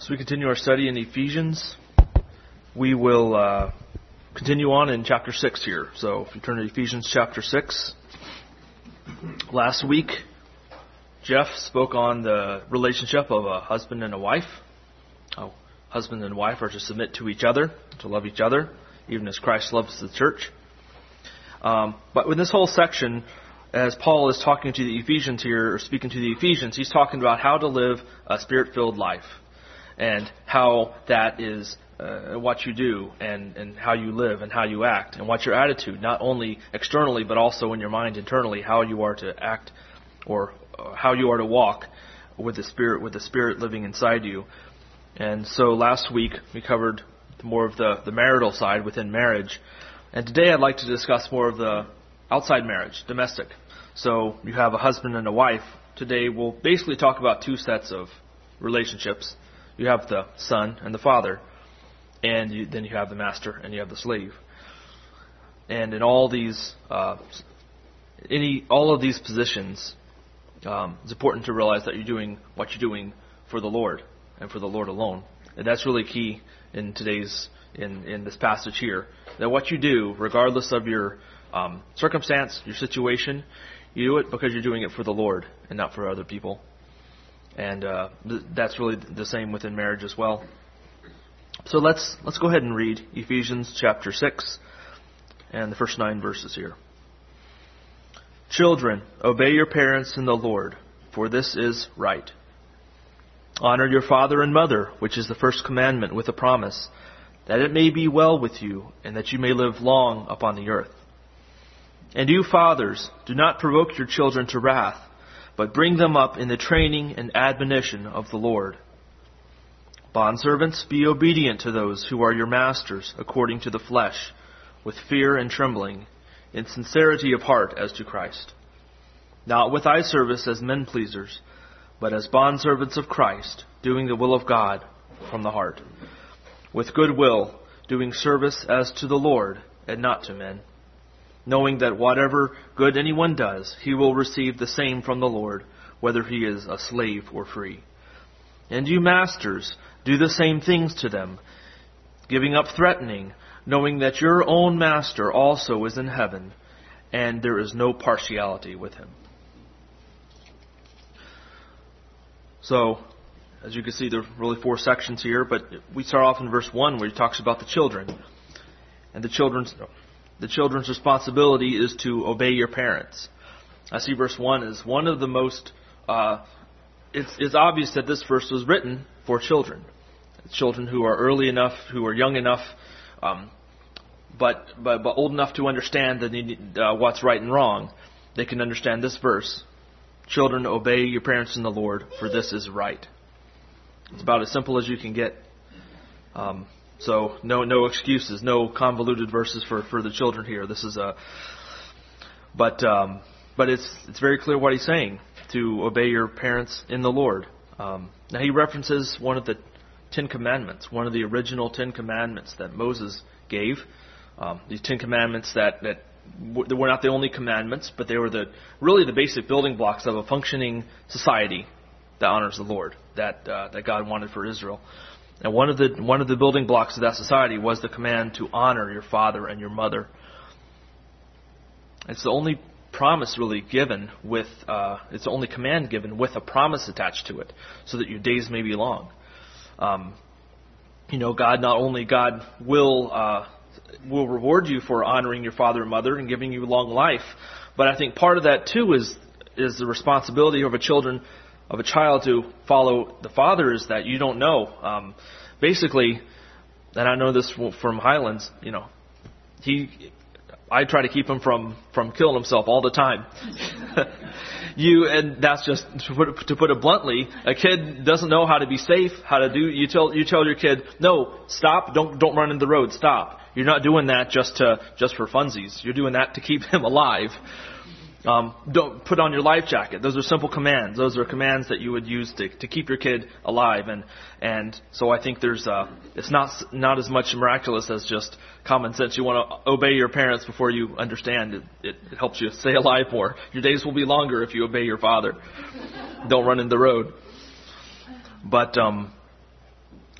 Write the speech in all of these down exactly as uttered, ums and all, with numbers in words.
As we continue our study in Ephesians, we will uh, continue on in chapter six here. So if you turn to Ephesians chapter six, last week Jeff spoke on the relationship of a husband and a wife. How husband and wife are to submit to each other, to love each other, even as Christ loves the church. Um, but with this whole section, as Paul is talking to the Ephesians here, or speaking to the Ephesians, he's talking about how to live a Spirit-filled life. And how that is uh, what you do and, and how you live and how you act and what's your attitude, not only externally but also in your mind internally, how you are to act or uh, how you are to walk with the Spirit, with the Spirit living inside you. And so last week we covered more of the, the marital side within marriage. And today I'd like to discuss more of the outside marriage, domestic. So you have a husband and a wife. Today we'll basically talk about two sets of relationships. You have the son and the father, and you, then you have the master and you have the slave. And in all these, uh, any all of these positions, um, it's important to realize that you're doing what you're doing for the Lord and for the Lord alone. And that's really key in today's in in this passage here. That what you do, regardless of your um, circumstance, your situation, you do it because you're doing it for the Lord and not for other people. And uh, th- that's really the same within marriage as well. So let's let's go ahead and read Ephesians chapter six and the first nine verses here. Children, obey your parents in the Lord, for this is right. Honor your father and mother, which is the first commandment with a promise, that it may be well with you and that you may live long upon the earth. And you fathers, do not provoke your children to wrath, but bring them up in the training and admonition of the Lord. Bondservants, be obedient to those who are your masters according to the flesh, with fear and trembling, in sincerity of heart as to Christ. Not with eye service as men pleasers, but as bondservants of Christ, doing the will of God from the heart, with good will, doing service as to the Lord and not to men, knowing that whatever good anyone does, he will receive the same from the Lord, whether he is a slave or free. And you masters, do the same things to them, giving up threatening, knowing that your own master also is in heaven, and there is no partiality with him. So, as you can see, there are really four sections here, but we start off in verse one where he talks about the children. And the children's... The children's responsibility is to obey your parents. I see verse one is one of the most, uh, it's, it's obvious that this verse was written for children. Children who are early enough, who are young enough, um, but, but but old enough to understand that they, uh, what's right and wrong. They can understand this verse. Children, obey your parents in the Lord, for this is right. It's about as simple as you can get. Um So no no excuses, no convoluted verses for, for the children here. This is a, but um, but it's it's very clear what he's saying, to obey your parents in the Lord. Um, now he references one of the Ten Commandments, one of the original Ten Commandments that Moses gave. Um, these Ten Commandments that that w- were not the only commandments, but they were the really the basic building blocks of a functioning society that honors the Lord, that uh, that God wanted for Israel. And one of the one of the building blocks of that society was the command to honor your father and your mother. It's the only promise really given with, uh, it's the only command given with a promise attached to it, so that your days may be long. Um, you know, God not only God will uh, will reward you for honoring your father and mother and giving you long life, but I think part of that too is is the responsibility of a children. of a child to follow the father is that you don't know. Um, basically, and I know this from Highlands, you know, he, I try to keep him from, from killing himself all the time. you, and that's just, to put, it, to put it bluntly, a kid doesn't know how to be safe, how to do, you tell, you tell your kid, no, stop, don't, don't run in the road, stop. You're not doing that just to, just for funsies. You're doing that to keep him alive. Um, don't put on your life jacket. Those are simple commands. Those are commands that you would use to, to keep your kid alive. And, and so I think there's, uh, it's not, not as much miraculous as just common sense. You want to obey your parents before you understand. It, it, it helps you stay alive more. Your days will be longer if you obey your father. Don't run in the road. But, um,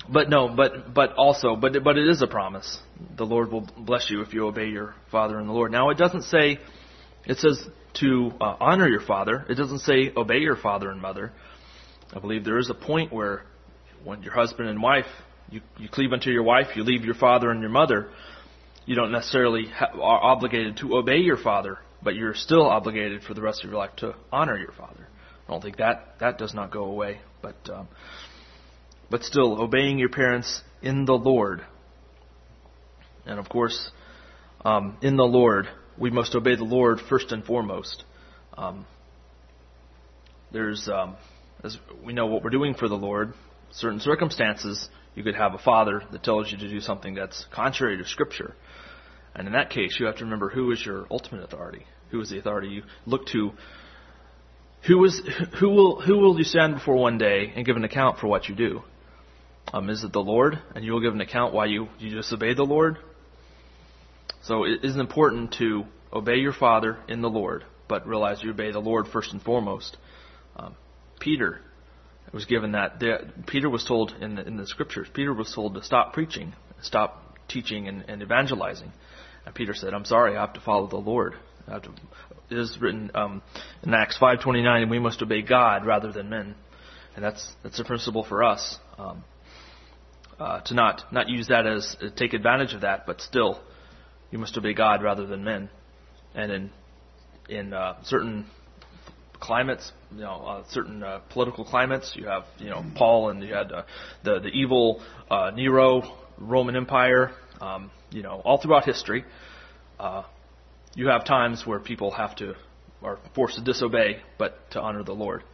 but no, but but also, but but it is a promise. The Lord will bless you if you obey your father in the Lord. Now, it doesn't say, it says to uh, honor your father. It doesn't say obey your father and mother. I believe there is a point where when your husband and wife, you, you cleave unto your wife, you leave your father and your mother, you don't necessarily ha- are obligated to obey your father, but you're still obligated for the rest of your life to honor your father. I don't think that, that does not go away, but um, but still, obeying your parents in the Lord. And of course, um, in the Lord, we must obey the Lord first and foremost. Um, there's, um, as we know what we're doing for the Lord, certain circumstances, you could have a father that tells you to do something that's contrary to Scripture. And in that case, you have to remember who is your ultimate authority. Who is the authority you look to? Who is who will who will you stand before one day and give an account for what you do? Um, is it the Lord? And you will give an account why you, you disobeyed the Lord? So it is important to obey your father in the Lord, but realize you obey the Lord first and foremost. Um, Peter was given that. The, Peter was told in the, in the Scriptures, Peter was told to stop preaching, stop teaching and, and evangelizing. And Peter said, I'm sorry, I have to follow the Lord. I have to, it is written um, in Acts five twenty-nine, and we must obey God rather than men. And that's that's a principle for us. Um, uh, to not, not use that as, uh, take advantage of that, but still, you must obey God rather than men. And in in uh, certain climates, you know, uh, certain uh, political climates, you have, you know, Paul, and you had uh, the the evil uh, Nero, Roman Empire, um, you know, all throughout history. Uh, you have times where people have to, are forced to disobey, but to honor the Lord.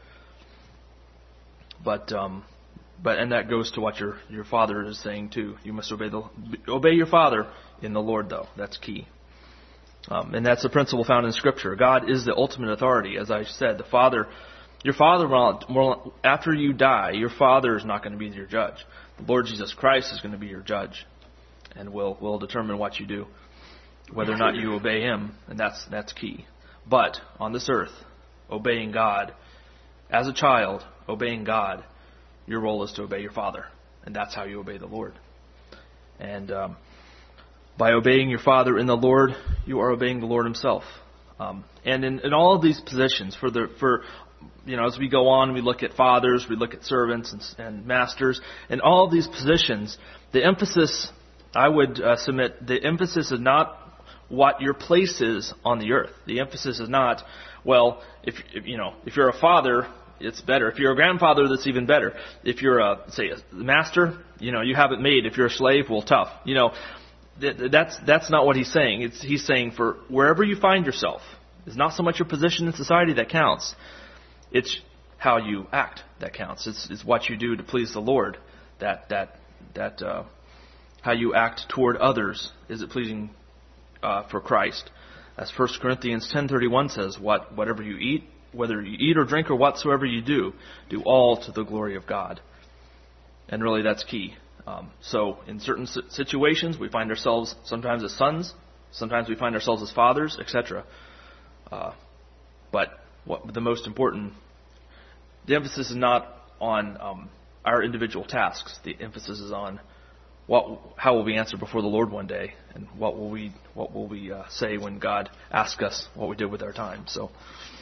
But um, but and that goes to what your your father is saying too. You must obey the obey your father in the Lord, though. That's key. Um, and that's a principle found in Scripture. God is the ultimate authority. As I said, the Father, your Father, will, after you die, your Father is not going to be your judge. The Lord Jesus Christ is going to be your judge, and will will determine what you do, whether or not you obey Him, and that's that's key. But on this earth, obeying God, as a child, obeying God, your role is to obey your Father, and that's how you obey the Lord. And um, by obeying your Father in the Lord, you are obeying the Lord Himself. Um, and in, in all of these positions, for the for you know, as we go on, we look at fathers, we look at servants and, and masters, in all of these positions, the emphasis, I would uh, submit, the emphasis is not what your place is on the earth. The emphasis is not, well, if, if you know, if you're a father, it's better. If you're a grandfather, that's even better. If you're a, say, a master, you know, you have it made. If you're a slave, well, tough. You know, th- that's that's not what he's saying. It's, he's saying for wherever you find yourself, it's not so much your position in society that counts. It's how you act that counts. It's, it's what you do to please the Lord. That that that uh, how you act toward others. Is it pleasing uh, for Christ? As First Corinthians ten thirty-one says, "What whatever you eat, whether you eat or drink or whatsoever you do, do all to the glory of God." And really, that's key. Um, so, in certain situations, we find ourselves sometimes as sons, sometimes we find ourselves as fathers, et cetera. Uh, but what the most important, the emphasis is not on um, our individual tasks. The emphasis is on what, how will we answer before the Lord one day, and what will we, what will we uh, say when God asks us what we did with our time. So,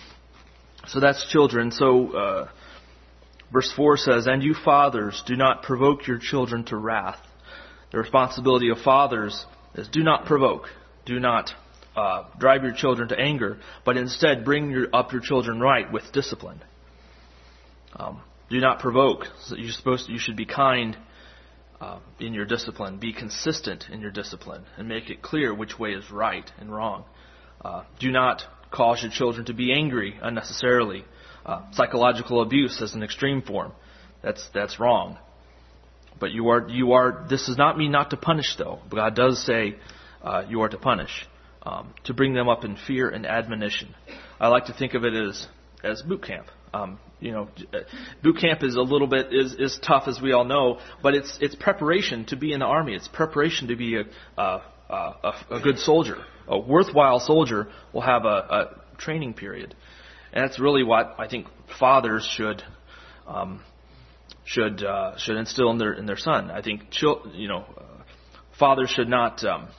so that's children. So, uh, verse four says, "And you fathers, do not provoke your children to wrath." The responsibility of fathers is do not provoke, do not Uh, drive your children to anger, but instead bring your, up your children right with discipline. Um, do not provoke. So you're supposed to, you should be kind uh, in your discipline. Be consistent in your discipline and make it clear which way is right and wrong. Uh, do not cause your children to be angry unnecessarily. Uh, psychological abuse is an extreme form. That's that's wrong. But you are you are. This does not mean not to punish, though. God does say uh, you are to punish. Um, to bring them up in fear and admonition. I like to think of it as as boot camp. Um, you know, boot camp is a little bit is, is tough, as we all know, but it's it's preparation to be in the army. It's preparation to be a a, a, a good soldier. A worthwhile soldier will have a, a training period, and that's really what I think fathers should um, should uh, should instill in their in their son. I think chil- you know uh, fathers should not. Um,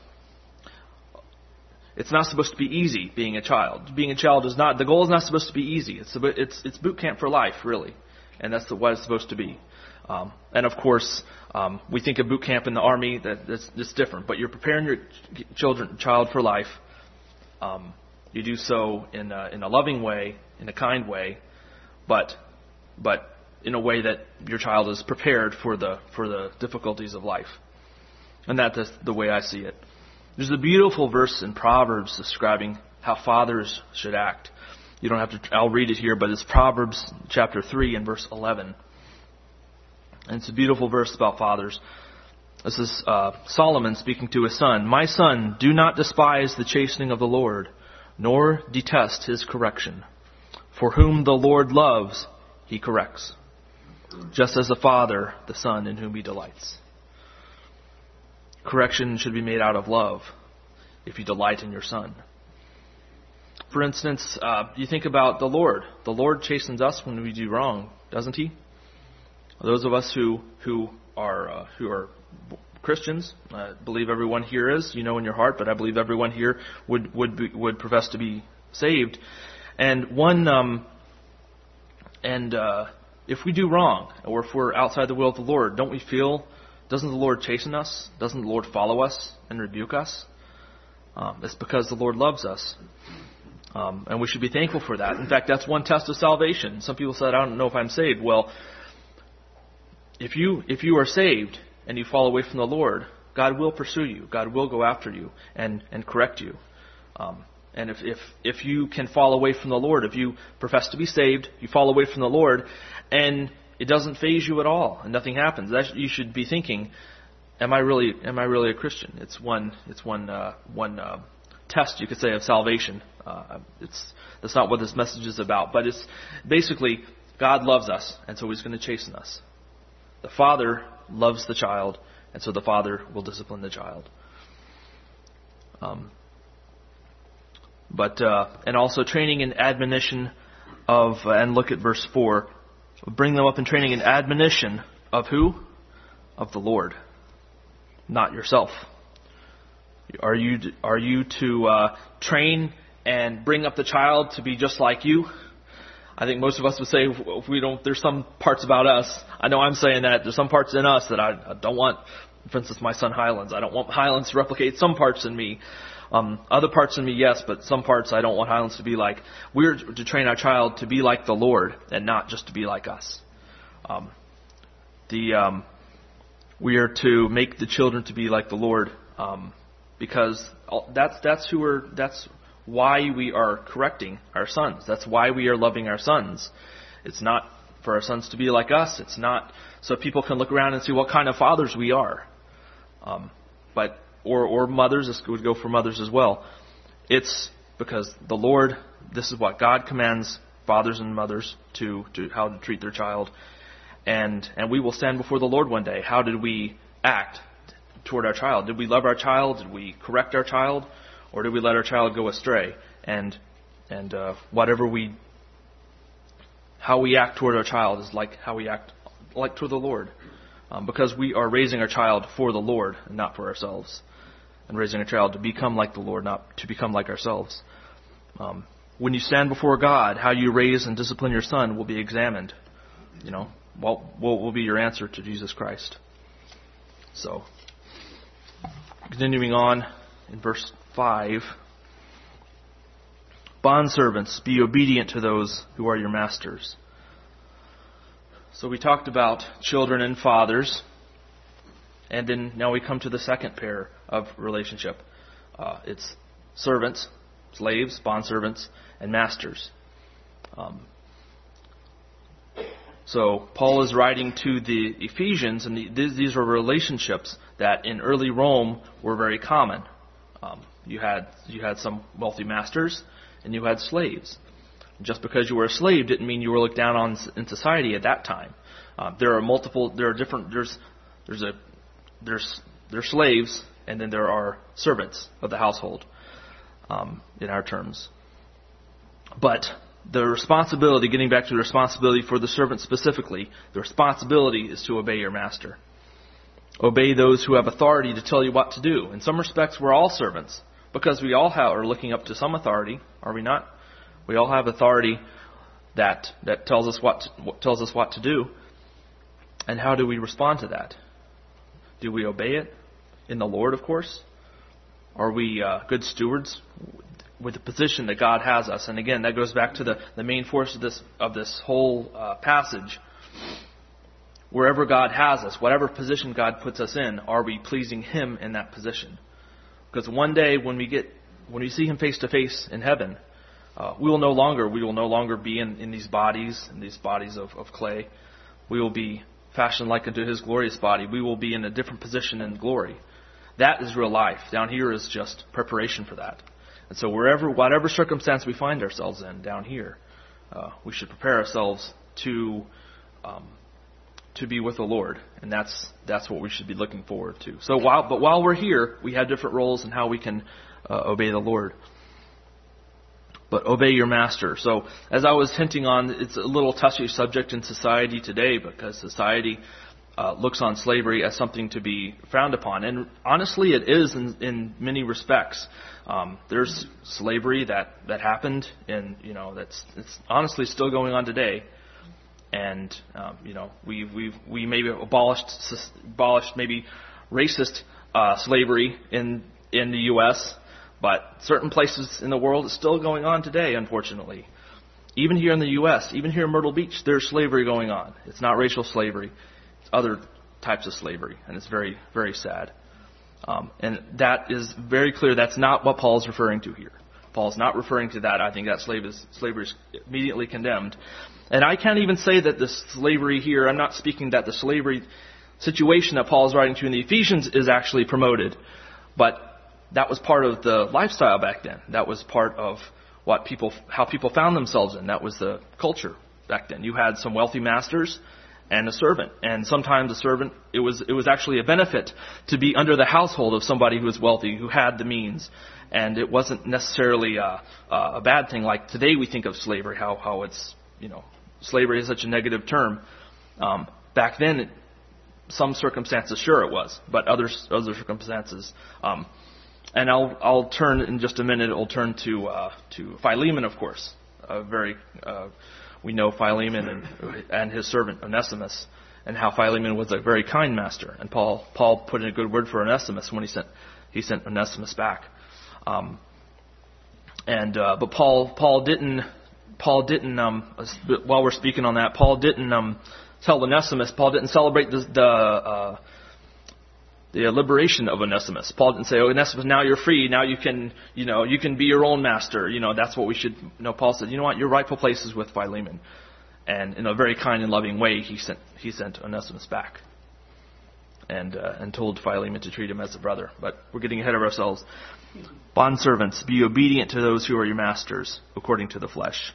it's not supposed to be easy being a child. Being a child is not. The goal is not supposed to be easy. It's it's it's boot camp for life, really, and that's the, what it's supposed to be. Um, and of course, um, we think of boot camp in the Army. That that's, that's different. But you're preparing your children child for life. Um, you do so in a, in a loving way, in a kind way, but but in a way that your child is prepared for the for the difficulties of life. And that is the way I see it. There's a beautiful verse in Proverbs describing how fathers should act. You don't have to. I'll read it here, but it's Proverbs chapter three and verse eleven. And it's a beautiful verse about fathers. This is uh, Solomon speaking to his son. My son, do not despise the chastening of the Lord, nor detest his correction. For whom the Lord loves, he corrects, just as the father, the son in whom he delights. Correction should be made out of love if you delight in your son. For instance, uh, you think about the Lord. The Lord chastens us when we do wrong, doesn't he? Those of us who who are uh, who are Christians, I believe everyone here is. You know in your heart, but I believe everyone here would would be, would profess to be saved. And one um, and uh, if we do wrong, or if we're outside the will of the Lord, don't we feel? Doesn't the Lord chasten us? Doesn't the Lord follow us and rebuke us? Um, it's because the Lord loves us. Um, and we should be thankful for that. In fact, that's one test of salvation. Some people said, I don't know if I'm saved. Well, if you if you are saved and you fall away from the Lord, God will pursue you. God will go after you and, and correct you. Um, and if, if if you can fall away from the Lord, if you profess to be saved, you fall away from the Lord, and it doesn't faze you at all, and nothing happens, that you should be thinking, am I really am I really a Christian? It's one it's one uh, one uh, test, you could say, of salvation. Uh, it's that's not what this message is about, but it's basically God loves us, and so He's going to chasten us. The Father loves the child, and so the Father will discipline the child. Um, but uh, and also training and admonition of, uh, and look at verse four. Bring them up in training and admonition of who? Of the Lord, not yourself. Are you are you to uh, train and bring up the child to be just like you? I think most of us would say, if we don't, there's some parts about us. I know I'm saying that. There's some parts in us that I, I don't want. For instance, my son Highlands. I don't want Highlands to replicate some parts in me. Um, other parts in me, yes, but some parts I don't want Highlands to be like. We're to train our child to be like the Lord and not just to be like us. Um, the um, we are to make the children to be like the Lord, um, because that's that's who we're that's. why we are correcting our sons. That's why we are loving our sons. It's not for our sons to be like us. It's not so people can look around and see what kind of fathers we are. Um, but or or mothers, this would go for mothers as well. It's because the Lord, this is what God commands fathers and mothers to, to how to treat their child. And and we will stand before the Lord one day. How did we act toward our child? Did we love our child? Did we correct our child? Or did we let our child go astray? And and uh, whatever we, how we act toward our child is like how we act like toward the Lord, um, because we are raising our child for the Lord and not for ourselves, and raising a child to become like the Lord, not to become like ourselves. Um, when you stand before God, how you raise and discipline your son will be examined. You know, what will, will be your answer to Jesus Christ? So, continuing on in verse five, bondservants, be obedient to those who are your masters. So we talked about children and fathers, and then now we come to the second pair of relationship. Uh, it's servants, slaves, bondservants, and masters. Um, so Paul is writing to the Ephesians, and the, these are relationships that in early Rome were very common. Um, You had you had some wealthy masters, and you had slaves. Just because you were a slave didn't mean you were looked down on in society at that time. Uh, there are multiple. There are different. There's there's a there's there's slaves, and then there are servants of the household, um, in our terms. But the responsibility, getting back to the responsibility for the servant specifically, the responsibility is to obey your master. Obey those who have authority to tell you what to do. In some respects, we're all servants because we all have, are looking up to some authority, are we not? We all have authority that that tells us what to, what tells us what to do. And how do we respond to that? Do we obey it in the Lord, of course? Are we uh, good stewards with the position that God has us? And again, that goes back to the, the main force of this of this whole uh, passage. Wherever God has us, whatever position God puts us in, are we pleasing Him in that position? Because one day when we get when we see Him face to face in heaven, uh, we will no longer we will no longer be in, in these bodies, in these bodies of, of clay. We will be fashioned like unto His glorious body. We will be in a different position in glory. That is real life. Down here is just preparation for that. And so wherever, whatever circumstance we find ourselves in down here, uh, we should prepare ourselves to um, to be with the Lord, and that's that's what we should be looking forward to. So while but while we're here, we have different roles in how we can uh, obey the Lord. But obey your master. So as I was hinting on, it's a little touchy subject in society today because society uh, looks on slavery as something to be frowned upon, and honestly, it is in, in many respects. Um, there's slavery that, that happened, and you know that's it's honestly still going on today. And um, you know we we we maybe abolished abolished maybe racist uh, slavery in in the U S, but certain places in the world it's still going on today, unfortunately. Even here in the U S, even here in Myrtle Beach, there's slavery going on. It's not racial slavery; it's other types of slavery, and it's very very sad. Um, and that is very clear. That's not what Paul is referring to here. Paul's not referring to that. I think that slave is, slavery is immediately condemned. And I can't even say that the slavery here, I'm not speaking that the slavery situation that Paul is writing to in the Ephesians is actually promoted. But that was part of the lifestyle back then. That was part of what people, how people found themselves in. That was the culture back then. You had some wealthy masters and a servant. And sometimes a servant, it was it was actually a benefit to be under the household of somebody who was wealthy, who had the means. And it wasn't necessarily a, a bad thing like today we think of slavery, how, how it's, you know, slavery is such a negative term. Um, back then, it, some circumstances, sure it was, but other other circumstances. Um, and I'll I'll turn in just a minute. I'll turn to uh, to Philemon, of course. A very uh, we know Philemon and and his servant Onesimus, and how Philemon was a very kind master. And Paul Paul put in a good word for Onesimus when he sent he sent Onesimus back. Um, and uh, but Paul Paul didn't. Paul didn't, um, while we're speaking on that, Paul didn't um, tell Onesimus, Paul didn't celebrate the the, uh, the liberation of Onesimus. Paul didn't say, "Oh, Onesimus, now you're free. Now you can, you know, you can be your own master." You know, that's what we should. You know, Paul said, "You know what? Your rightful place is with Philemon," and in a very kind and loving way, he sent he sent Onesimus back, and uh, and told Philemon to treat him as a brother. But we're getting ahead of ourselves. Bondservants, be obedient to those who are your masters, according to the flesh,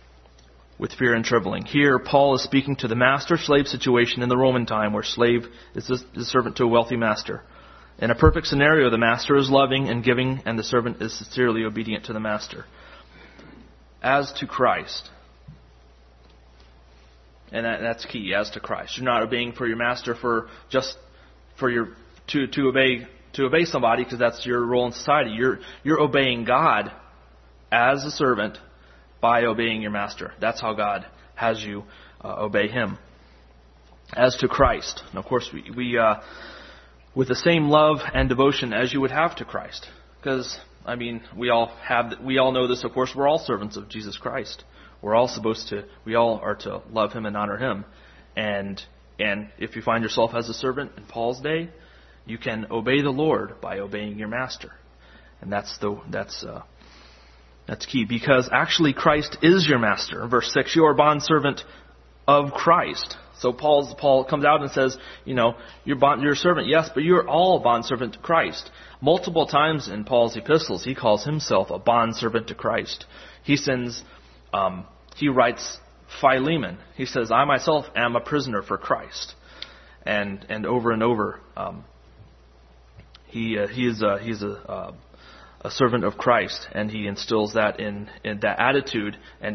with fear and trembling. Here, Paul is speaking to the master-slave situation in the Roman time, where slave is a servant to a wealthy master. In a perfect scenario, the master is loving and giving, and the servant is sincerely obedient to the master. As to Christ, and that, that's key, as to Christ. You're not obeying for your master for just for your to to obey to obey somebody because that's your role in society. You're you're obeying God as a servant by obeying your master. That's how God has you uh, obey Him. As to Christ, and of course, we, we uh, with the same love and devotion as you would have to Christ, because I mean, we all have, we all know this. Of course, we're all servants of Jesus Christ. We're all supposed to, we all are to love Him and honor Him. And and if you find yourself as a servant in Paul's day, you can obey the Lord by obeying your master, and that's the that's. Uh, That's key, because actually Christ is your master. In verse six, you are bondservant of Christ. So Paul's, Paul comes out and says, you know, you're, bond, you're a servant, yes, but you're all bondservant to Christ. Multiple times in Paul's epistles, he calls himself a bondservant to Christ. He sends, um, he writes Philemon. He says, I myself am a prisoner for Christ. And and over and over, um, he uh, he is a, he's a uh, a servant of Christ, and he instills that in, in that attitude and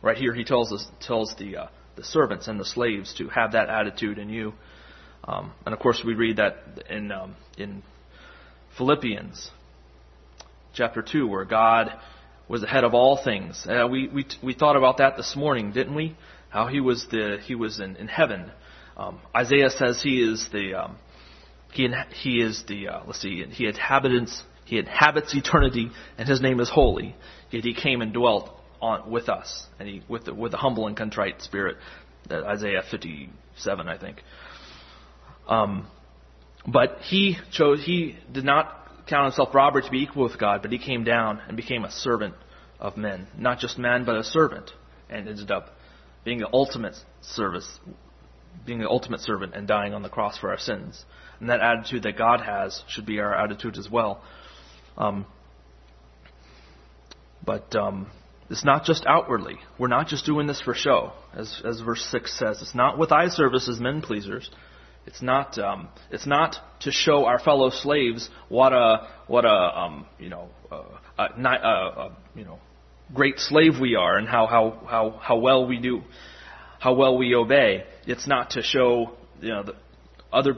right here he tells us tells the uh, the servants and the slaves to have that attitude in you. Um, and of course, we read that in um, in Philippians chapter two, where God was the head of all things. Uh, we we we thought about that this morning, didn't we? How he was the he was in, in heaven. Um, Isaiah says he is the um, he he is the uh, let's see he inhabits he inhabits eternity, and his name is holy. Yet he came and dwelt on with us, and he with the, with a humble and contrite spirit. That Isaiah fifty-seven, I think. Um, but he chose, he did not count himself robbery to be equal with God, but he came down and became a servant of men. Not just man, but a servant. And ended up being the ultimate service, being the ultimate servant and dying on the cross for our sins. And that attitude that God has should be our attitude as well. Um, but um, it's not just outwardly. We're not just doing this for show. As, as verse six says, it's not with eye service as men pleasers. It's not. Um, it's not to show our fellow slaves what a what a um, you know uh, a, a, a, you know great slave we are, and how, how how how well we do, how well we obey. It's not to show you know the other.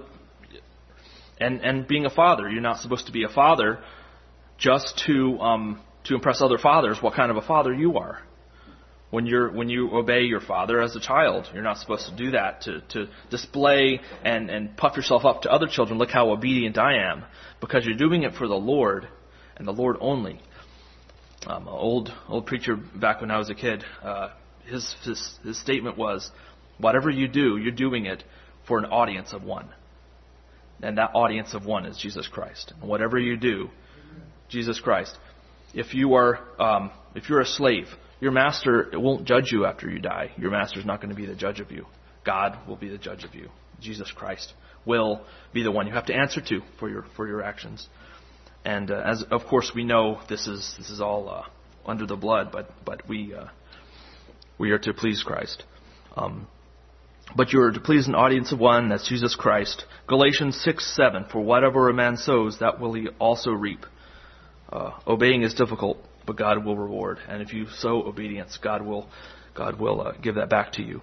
And and being a father, you're not supposed to be a father just to um, to impress other fathers what kind of a father you are. When you're when you obey your father as a child, you're not supposed to do that to, to display and, and puff yourself up to other children. Look how obedient I am, because you're doing it for the Lord and the Lord only. Um, an old old preacher back when I was a kid, uh, his, his his statement was, "Whatever you do, you're doing it for an audience of one, and that audience of one is Jesus Christ. And whatever you do, Jesus Christ. If you are um, if you're a slave." Your master won't judge you after you die. Your master's not going to be the judge of you. God will be the judge of you. Jesus Christ will be the one you have to answer to for your for your actions. And uh, as of course we know, this is this is all uh, under the blood, but but we uh, we are to please Christ. Um, but you are to please an audience of one, that's Jesus Christ. Galatians six seven. For whatever a man sows, that will he also reap. Uh, obeying is difficult, but God will reward. And if you sow obedience, God will God will uh, give that back to you.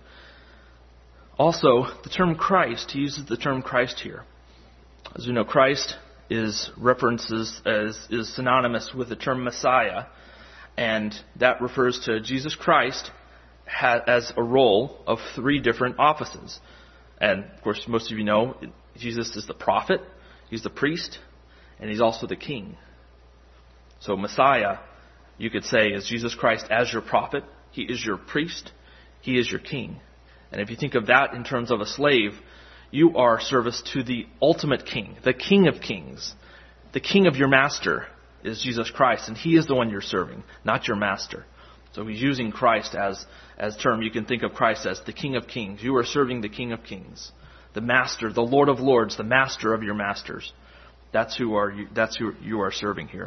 Also, the term Christ, he uses the term Christ here. As we know, Christ is references as is synonymous with the term Messiah, and that refers to Jesus Christ ha- as a role of three different offices. And of course, most of you know, Jesus is the prophet, he's the priest, and he's also the king. So Messiah, you could say, is Jesus Christ as your prophet. He is your priest. He is your king. And if you think of that in terms of a slave, you are service to the ultimate king, the King of Kings. The king of your master is Jesus Christ, and he is the one you're serving, not your master. So he's using Christ as as term. You can think of Christ as the King of Kings. You are serving the King of Kings, the Master, the Lord of Lords, the Master of your masters. That's who are you, that's who you are serving here.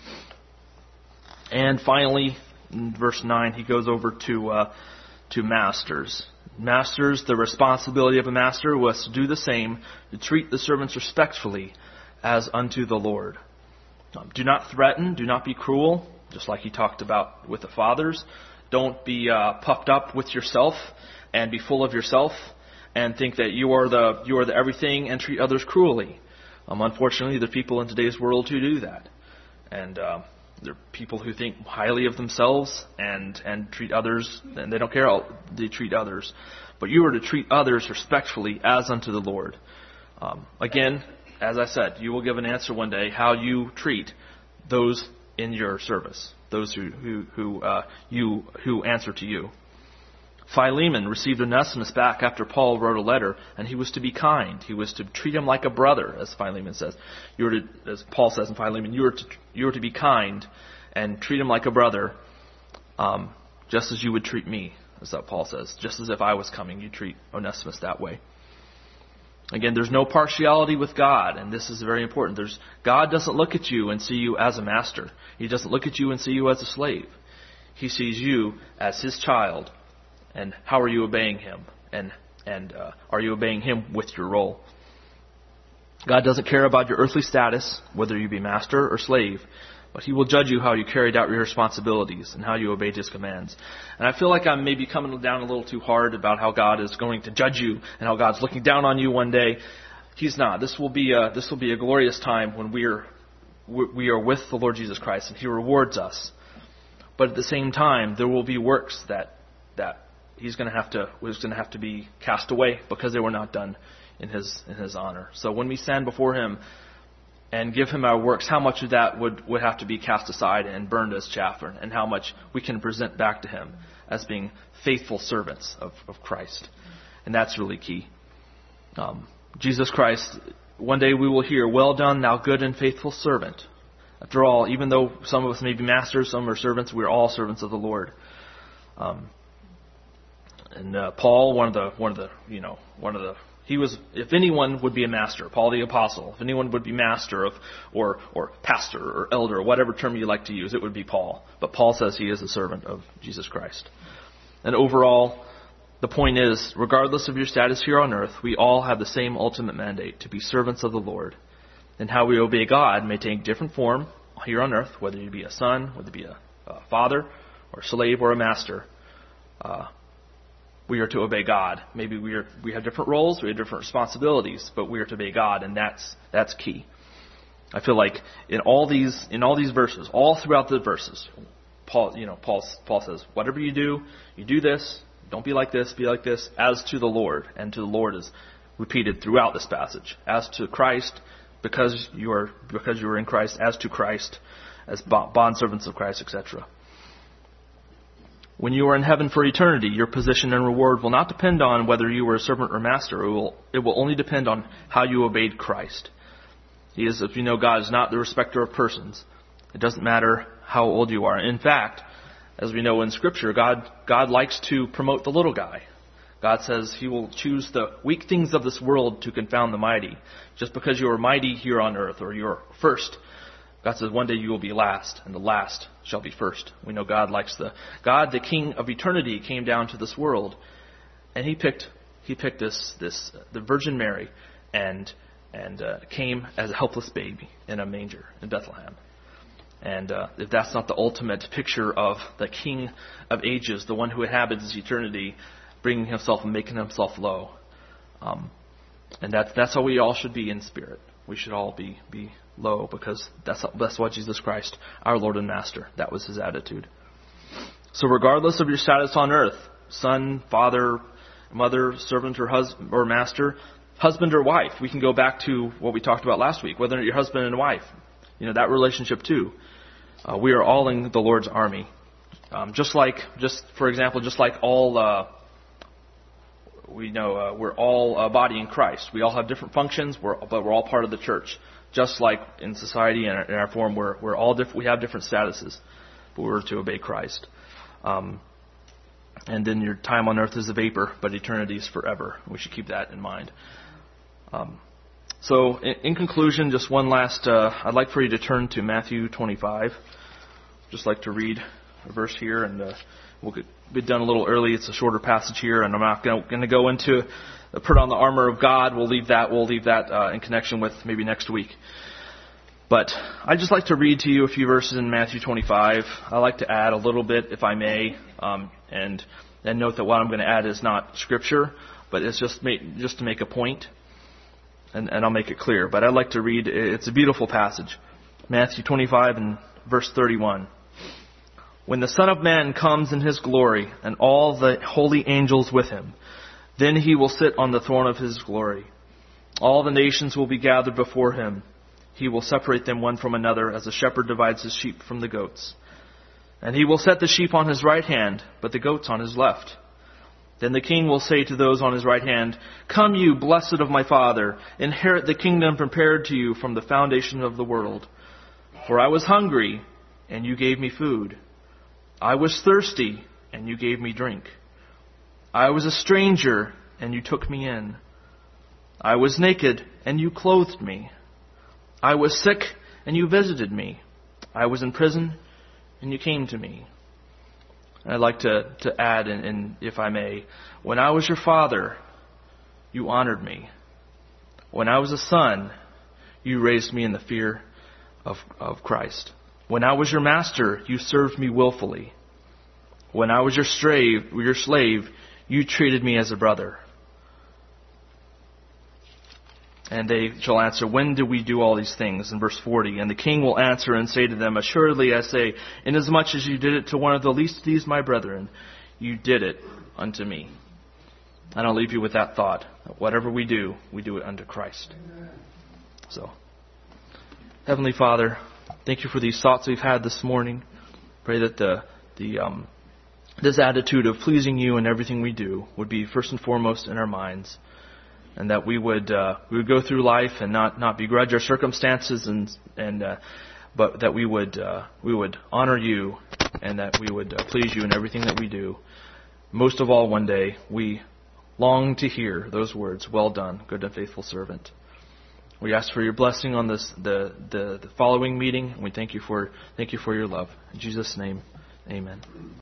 And finally, in verse nine, he goes over to uh, to masters. Masters, the responsibility of a master was to do the same, to treat the servants respectfully as unto the Lord. Um, do not threaten, do not be cruel, just like he talked about with the fathers. Don't be uh, puffed up with yourself and be full of yourself and think that you are the you are the everything and treat others cruelly. Um, unfortunately, there are people in today's world who do that. And uh, there are people who think highly of themselves and, and treat others, and they don't care how they treat others. But you are to treat others respectfully as unto the Lord. Um, again, as I said, you will give an answer one day how you treat those in your service, those who who who uh, you who answer to you. Philemon received Onesimus back after Paul wrote a letter, and he was to be kind. He was to treat him like a brother, as Philemon says. You were to, as Paul says in Philemon, you were to you were to be kind and treat him like a brother, um, just as you would treat me, as that Paul says. Just as if I was coming, you treat Onesimus that way. Again, there's no partiality with God, and this is very important. There's God doesn't look at you and see you as a master. He doesn't look at you and see you as a slave. He sees you as his child. And how are you obeying him? And and uh, are you obeying him with your role? God doesn't care about your earthly status, whether you be master or slave, but He will judge you how you carried out your responsibilities and how you obeyed His commands. And I feel like I'm maybe coming down a little too hard about how God is going to judge you and how God's looking down on you one day. He's not. This will be a, this will be a glorious time when we are we are with the Lord Jesus Christ and He rewards us. But at the same time, there will be works that that He's going to have to was going to have to be cast away because they were not done in His in His honor. So when we stand before Him and give Him our works, how much of that would, would have to be cast aside and burned as chaff, and how much we can present back to Him as being faithful servants of, of Christ. And that's really key. Um, Jesus Christ, one day we will hear, "Well done, thou good and faithful servant." After all, even though some of us may be masters, some are servants, we're all servants of the Lord. Um, and uh, Paul, one of the, one of the, you know, one of the, he was, if anyone would be a master, Paul the Apostle, if anyone would be master of, or, or pastor or elder, or whatever term you like to use, it would be Paul. But Paul says he is a servant of Jesus Christ. And overall, the point is, regardless of your status here on earth, we all have the same ultimate mandate, to be servants of the Lord. And how we obey God may take different form here on earth, whether you be a son, whether you be a, a father, or a slave, or a master. Uh, we are to obey God. Maybe we are we have different roles, we have different responsibilities, but we are to obey God, and that's that's key. I feel like in all these in all these verses, all throughout the verses, Paul you know Paul Paul says, whatever you do, you do this. Don't be like this, be like this, as to the Lord. And to the Lord is repeated throughout this passage. As to Christ, because you are because you are in Christ, as to Christ, as bondservants of Christ, et cetera. When you are in heaven for eternity, your position and reward will not depend on whether you were a servant or master. It will, it will only depend on how you obeyed Christ. He is, if you know, God is not the respecter of persons. It doesn't matter how old you are. In fact, as we know in Scripture, God God likes to promote the little guy. God says He will choose the weak things of this world to confound the mighty. Just because you are mighty here on earth, or you are first, God says one day you will be last, and the last shall be first. We know God likes the God, the King of eternity, came down to this world, and He picked He picked this this the Virgin Mary, and and uh, came as a helpless baby in a manger in Bethlehem. And uh, if that's not the ultimate picture of the King of ages, the one who inhabits eternity, bringing Himself and making Himself low, um, and that's that's how we all should be in spirit. We should all be be low, because that's that's what Jesus Christ, our Lord and Master, that was His attitude. So regardless of your status on earth, son, father, mother, servant, or husband or master, husband or wife, we can go back to what we talked about last week. Whether you're husband and wife, you know that relationship too. Uh, we are all in the Lord's army. Um, just like, just for example, just like all. Uh, We know uh, we're all a body in Christ. We all have different functions, we're, but we're all part of the church. Just like in society and in our form, we're we're all diff- we have different statuses, but we're to obey Christ. Um, and then your time on earth is a vapor, but eternity is forever. We should keep that in mind. Um, so, in, in conclusion, just one last. Uh, I'd like for you to turn to Matthew twenty-five. Just like to read a verse here, and uh, we'll get, be done a little early. It's a shorter passage here, and I'm not going to go into uh, put on the armor of God. We'll leave that. We'll leave that uh, in connection with maybe next week. But I'd just like to read to you a few verses in Matthew twenty-five. I'd like to add a little bit, if I may, um, and and note that what I'm going to add is not scripture, but it's just make, just to make a point, and, and I'll make it clear. But I'd like to read. It's a beautiful passage, Matthew twenty-five and verse thirty-one. When the Son of Man comes in His glory, and all the holy angels with Him, then He will sit on the throne of His glory. All the nations will be gathered before Him. He will separate them one from another, as a shepherd divides his sheep from the goats. And He will set the sheep on His right hand, but the goats on His left. Then the King will say to those on His right hand, "Come you, blessed of my Father, inherit the kingdom prepared to you from the foundation of the world. For I was hungry, and you gave me food. I was thirsty, and you gave me drink. I was a stranger, and you took me in. I was naked, and you clothed me. I was sick, and you visited me. I was in prison, and you came to me." And I'd like to, to add, in, in, if I may, when I was your father, you honored me. When I was a son, you raised me in the fear of, of Christ. When I was your master, you served me willfully. When I was your slave, your slave, you treated me as a brother. And they shall answer, when did we do all these things? In verse forty, and the king will answer and say to them, assuredly I say, inasmuch as you did it to one of the least of these my brethren, you did it unto me. And I'll leave you with that thought. Whatever we do, we do it unto Christ. So, Heavenly Father, thank you for these thoughts we've had this morning. Pray that the the um, this attitude of pleasing you in everything we do would be first and foremost in our minds, and that we would uh, we would go through life and not, not begrudge our circumstances, and and uh, but that we would uh, we would honor you, and that we would uh, please you in everything that we do. Most of all, one day we long to hear those words, well done, good and faithful servant. We ask for your blessing on this the, the, the following meeting, and we thank you for thank you for your love. In Jesus' name, amen.